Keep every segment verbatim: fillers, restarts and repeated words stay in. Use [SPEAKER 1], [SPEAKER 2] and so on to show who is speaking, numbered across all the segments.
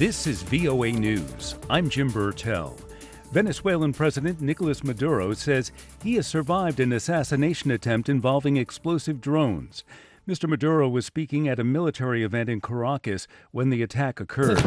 [SPEAKER 1] This is V O A News. I'm Jim Burtell. Venezuelan President Nicolas Maduro says he has survived an assassination attempt involving explosive drones. Mister Maduro was speaking at a military event in Caracas when the attack occurred.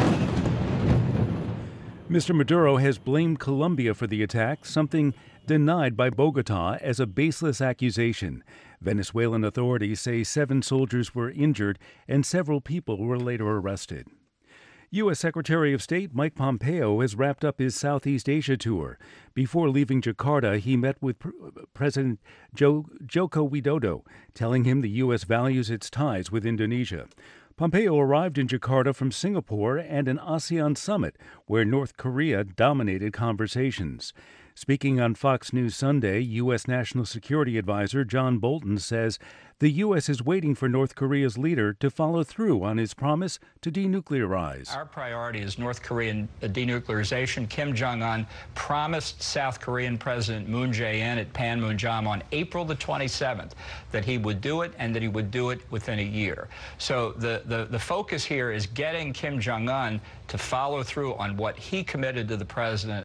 [SPEAKER 1] Mister Maduro has blamed Colombia for the attack, something denied by Bogota as a baseless accusation. Venezuelan authorities say seven soldiers were injured and several people were later arrested. U S. Secretary of State Mike Pompeo has wrapped up his Southeast Asia tour. Before leaving Jakarta, he met with Pr- President jo- Joko Widodo, telling him the U S values its ties with Indonesia. Pompeo arrived in Jakarta from Singapore and an ASEAN summit, where North Korea dominated conversations. Speaking on Fox News Sunday, U S. National Security Advisor John Bolton says the U S is waiting for North Korea's leader to follow through on his promise to denuclearize.
[SPEAKER 2] Our priority is North Korean denuclearization. Kim Jong-un promised South Korean President Moon Jae-in at Panmunjom on April the twenty-seventh that he would do it and that he would do it within a year. So the, the, the focus here is getting Kim Jong-un to follow through on what he committed to the president.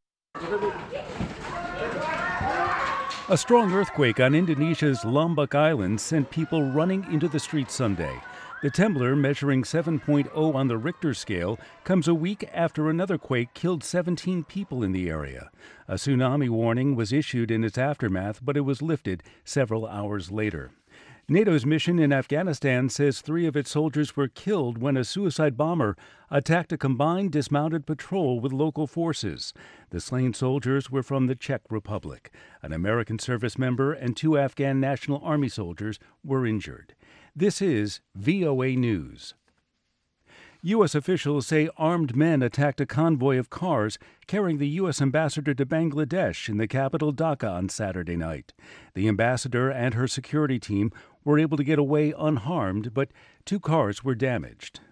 [SPEAKER 1] A strong earthquake on Indonesia's Lombok Island sent people running into the streets Sunday. The tremor, measuring seven point oh on the Richter scale, comes a week after another quake killed seventeen people in the area. A tsunami warning was issued in its aftermath, but it was lifted several hours later. NATO's mission in Afghanistan says three of its soldiers were killed when a suicide bomber attacked a combined dismounted patrol with local forces. The slain soldiers were from the Czech Republic. An American service member and two Afghan National Army soldiers were injured. This is V O A News. U S officials say armed men attacked a convoy of cars carrying the U S ambassador to Bangladesh in the capital Dhaka on Saturday night. The ambassador and her security team were able to get away unharmed, but two cars were damaged.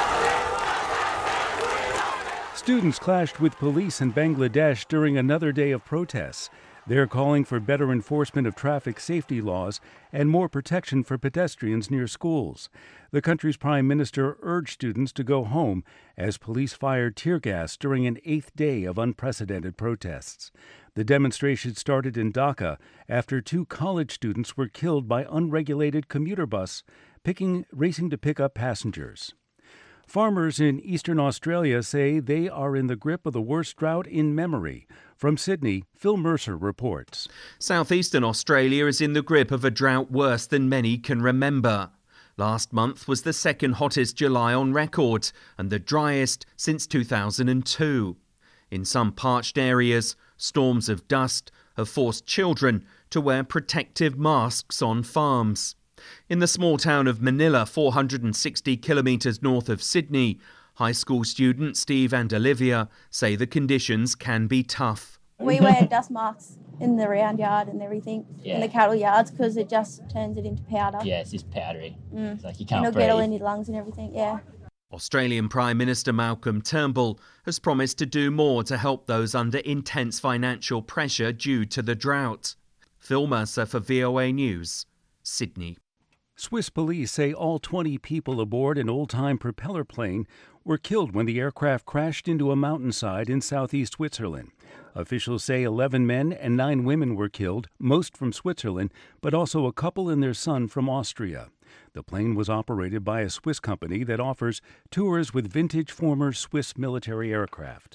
[SPEAKER 1] Students clashed with police in Bangladesh during another day of protests. They're calling for better enforcement of traffic safety laws and more protection for pedestrians near schools. The country's prime minister urged students to go home as police fired tear gas during an eighth day of unprecedented protests. The demonstration started in Dhaka after two college students were killed by unregulated commuter bus picking, racing to pick up passengers. Farmers in eastern Australia say they are in the grip of the worst drought in memory. From Sydney, Phil Mercer reports.
[SPEAKER 3] Southeastern Australia is in the grip of a drought worse than many can remember. Last month was the second hottest July on record and the driest since two thousand two. In some parched areas, storms of dust have forced children to wear protective masks on farms. In the small town of Manila, four hundred sixty kilometres north of Sydney, high school students Steve and Olivia say the conditions can be tough.
[SPEAKER 4] We wear dust masks in the round yard and everything, yeah. in the cattle yards, because it just turns it into powder.
[SPEAKER 5] Yeah, it's just powdery.
[SPEAKER 4] Mm.
[SPEAKER 5] It's like you can't
[SPEAKER 4] and
[SPEAKER 5] breathe.
[SPEAKER 4] It'll get all in your lungs and everything, yeah.
[SPEAKER 3] Australian Prime Minister Malcolm Turnbull has promised to do more to help those under intense financial pressure due to the drought. Phil Mercer for V O A News, Sydney.
[SPEAKER 1] Swiss police say all twenty people aboard an old-time propeller plane were killed when the aircraft crashed into a mountainside in southeast Switzerland. Officials say eleven men and nine women were killed, most from Switzerland, but also a couple and their son from Austria. The plane was operated by a Swiss company that offers tours with vintage former Swiss military aircraft.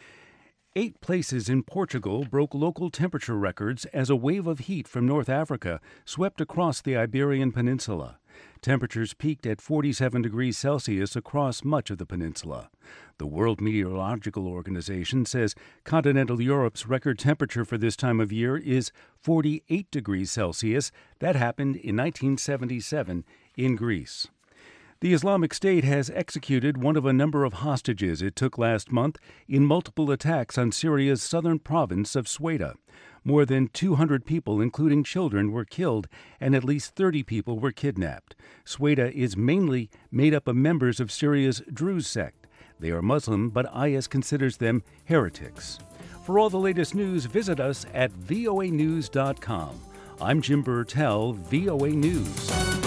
[SPEAKER 1] Eight places in Portugal broke local temperature records as a wave of heat from North Africa swept across the Iberian Peninsula. Temperatures peaked at forty-seven degrees Celsius across much of the peninsula. The World Meteorological Organization says continental Europe's record temperature for this time of year is forty-eight degrees Celsius. That happened in nineteen seventy-seven in Greece. The Islamic State has executed one of a number of hostages it took last month in multiple attacks on Syria's southern province of Sweda. More than two hundred people, including children, were killed and at least thirty people were kidnapped. Sweda is mainly made up of members of Syria's Druze sect. They are Muslim, but I S considers them heretics. For all the latest news, visit us at V O A news dot com. I'm Jim Burtell, V O A News.